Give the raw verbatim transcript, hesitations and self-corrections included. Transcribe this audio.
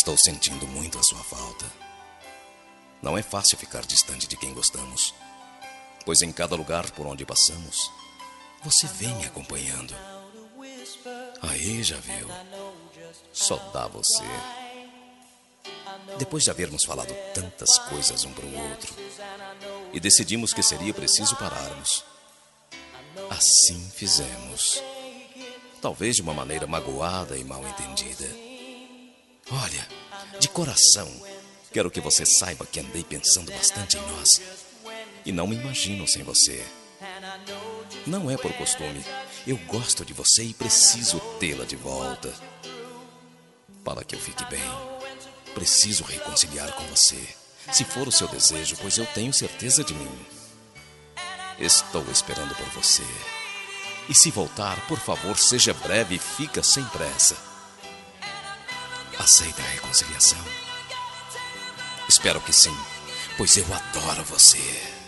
Estou sentindo muito a sua falta. Não é fácil ficar distante de quem gostamos, pois em cada lugar por onde passamos, você vem me acompanhando. Aí, já viu? Só dá você. Depois de havermos falado tantas coisas um para o outro, e decidimos que seria preciso pararmos, assim fizemos. Talvez de uma maneira magoada e mal entendida. Olha, de coração, quero que você saiba que andei pensando bastante em nós. E não me imagino sem você. Não é por costume. Eu gosto de você e preciso tê-la de volta. Para que eu fique bem, preciso reconciliar com você. Se for o seu desejo, pois eu tenho certeza de mim. Estou esperando por você. E se voltar, por favor, seja breve e fica sem pressa. Aceita a reconciliação? Espero que sim, pois eu adoro você.